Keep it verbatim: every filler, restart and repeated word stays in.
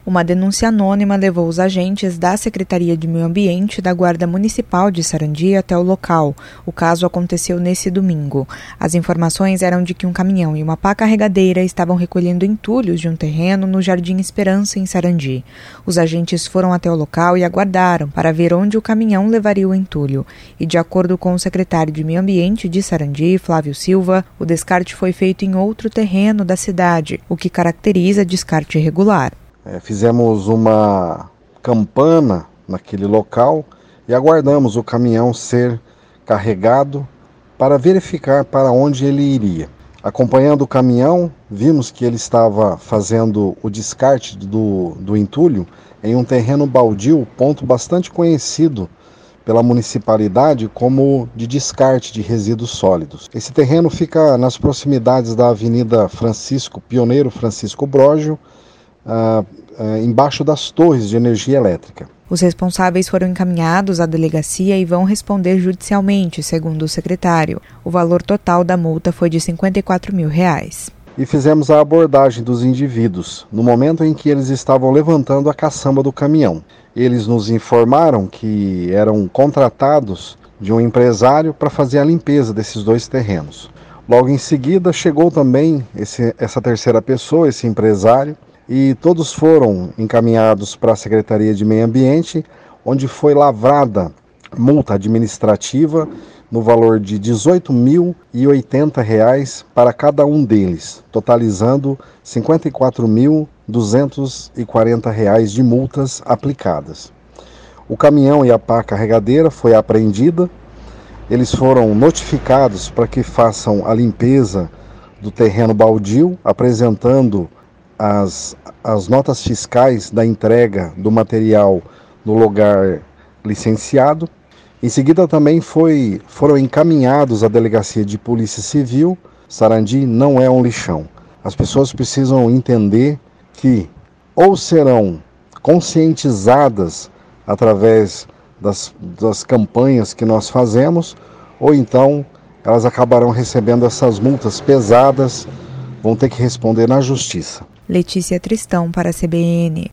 Uma denúncia anônima levou os agentes da Secretaria de Meio Ambiente e da Guarda Municipal de Sarandi até o local. O caso aconteceu nesse domingo. As informações eram de que um caminhão e uma pá carregadeira estavam recolhendo entulhos de um terreno no Jardim Esperança, em Sarandi. Os agentes foram até o local e aguardaram para ver onde o caminhão levaria o entulho. E, de acordo com o secretário de Meio Ambiente de Sarandi, Flávio Silva, o descarte foi feito em outro terreno da cidade, o que caracteriza descarte irregular. É, fizemos uma campana naquele local e aguardamos o caminhão ser carregado para verificar para onde ele iria. Acompanhando o caminhão, vimos que ele estava fazendo o descarte do, do entulho em um terreno baldio, ponto bastante conhecido pela municipalidade como de descarte de resíduos sólidos. Esse terreno fica nas proximidades da Avenida Francisco Pioneiro Francisco Brógio, ah, ah, embaixo das torres de energia elétrica. Os responsáveis foram encaminhados à delegacia e vão responder judicialmente, segundo o secretário. O valor total da multa foi de cinquenta e quatro mil reais. E fizemos a abordagem dos indivíduos no momento em que eles estavam levantando a caçamba do caminhão. Eles nos informaram que eram contratados de um empresário para fazer a limpeza desses dois terrenos. Logo em seguida chegou também esse, essa terceira pessoa, esse empresário, e todos foram encaminhados para a Secretaria de Meio Ambiente, onde foi lavrada multa administrativa no valor de dezoito mil e oitenta reais para cada um deles, totalizando cinquenta e quatro mil duzentos e quarenta reais de multas aplicadas. O caminhão e a pá carregadeira foi apreendida, eles foram notificados para que façam a limpeza do terreno baldio, apresentando As, as notas fiscais da entrega do material no lugar licenciado. Em seguida também foi, foram encaminhados à Delegacia de Polícia Civil. Sarandi não é um lixão. As pessoas precisam entender que ou serão conscientizadas através das, das campanhas que nós fazemos, ou então elas acabarão recebendo essas multas pesadas, vão ter que responder na justiça. Letícia Tristão para a C B N.